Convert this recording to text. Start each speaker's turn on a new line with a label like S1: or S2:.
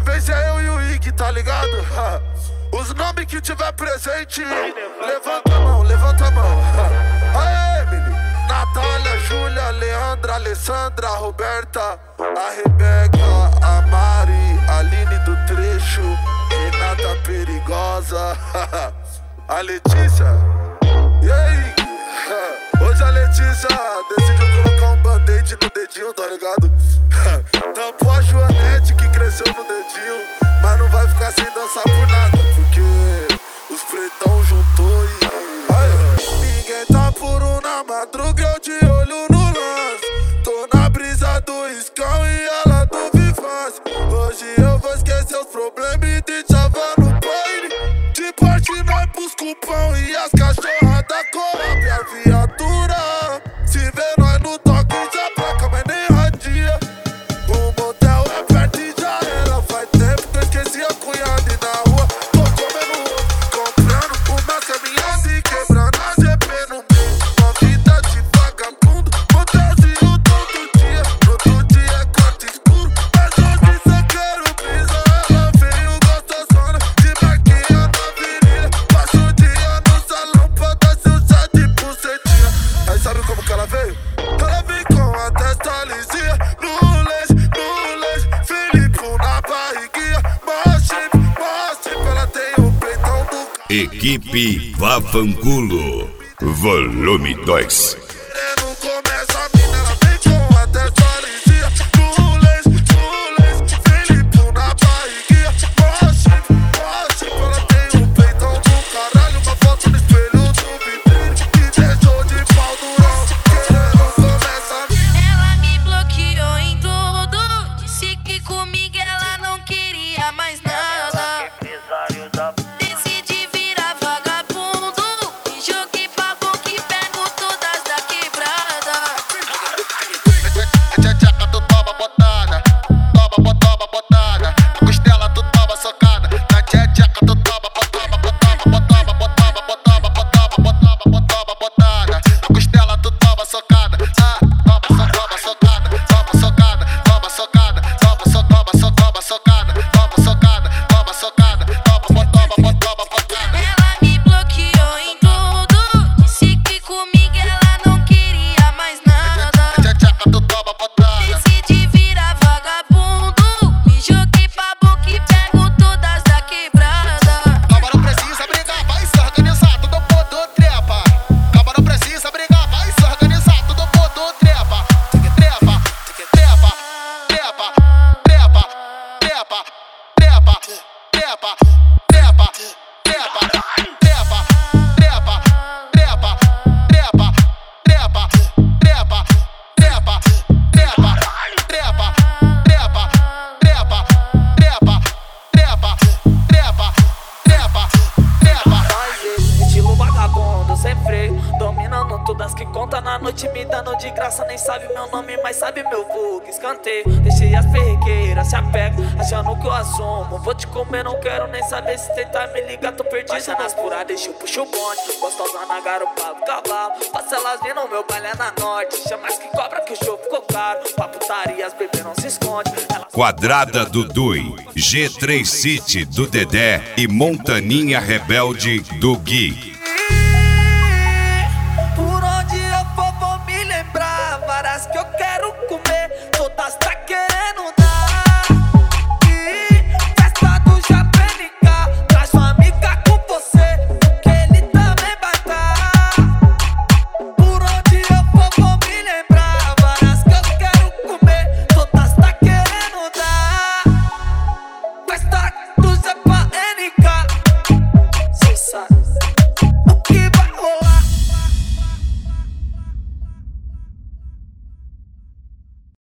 S1: vez é eu e o Ig, tá ligado? Os nomes que tiver presente, levanta a mão, levanta a mão. Aê, Emily, Natália, Júlia, Leandra, Alessandra, Roberta, a Rebeca, a Mari, a Aline do Trecho, Renata Perigosa, a Letícia. E aí? Hoje a Letícia decidiu colocar um band-aid no dedinho, tá ligado? Tampou a Joanete que cresceu no dedinho, mas não vai ficar sem dançar por nada, porque os pretão juntou e... Ninguém tá puro na madruga, eu de olho no lance. Tô na brisa do Iscão e ela do Vivaz. Hoje eu vou esquecer os problemas e te chavar no baile. De parte nós pros cupão e as cachorras da Coab. A viatura, se vê nós no toque já placa, mas nem radia. O motel é perto e já era. Faz tempo que eu esqueci a cunhada e na rua tô comendo ovo, comprando uma caminhada e quebrando a GP no meio. Uma vida de vagabundo, motelzinho todo dia. No outro dia é quarto escuro, mas hoje só quero brisa. Ela veio gostosona, de marquinha na virilha. Passa o dia no salão pra dar seu chá de bucetinha. Aí sabe como que ela veio? Ela vem com a testa lisinha, no leite, Felipe na barriguinha. Mostre, ela tem o peitão do
S2: Equipe Vavangulo, volume 2.
S1: querendo começa a mina. Ela vem com a testa lisinha, no leite, Felipe na barriguinha. Mostre, ela tem o peitão do caralho. Uma foto no espelho do vitrine que deixou de pau durão. Querendo começa a mina.
S3: Ela me bloqueou em tudo, disse que comigo ela não queria mais nada. Decidi virar vagabundo e joguei pra boca e pego todas da quebrada.
S1: A tcheca tu toma botada, toma botada. A costela tu toma socada. Na tcheca tu toma botada. A costela tu toma socada. Toma socada, toma socada, toma socada, toma socada, toma socada.
S3: Ela me bloqueou em tudo, disse que comigo ela não queria mais nada.
S1: Tcheca tu toma botada.
S3: Decidi virar vagabundo e joguei pra boca e pego todas da quebrada.
S1: Calma, não precisa brigar, vai se organizar, tudo mundo trepa. Calma, não precisa brigar, vai se organizar, tudo mundo trepa. Trepa,
S4: Estilo vagabundo, sem freio, dominando todas que conta na noite, me dando de graça. Nem sabe meu nome, mas sabe meu vulgo. Escanteio, deixei as perrequeiras, se apega, achando que eu assumo. Vou te comer, não quero nem saber. Se tentar me ligar, tô perdido nas furadas, deixa eu puxo o bonde. Gostosa na garupa do cavalo, passa elas vindo, meu baile é na norte. Chama as que cobra que o show ficou caro. Pra putaria, as bebês não se esconde.
S2: Quadrada do Dui, G3 City do Dedé e Montaninha Rebelde do Gui.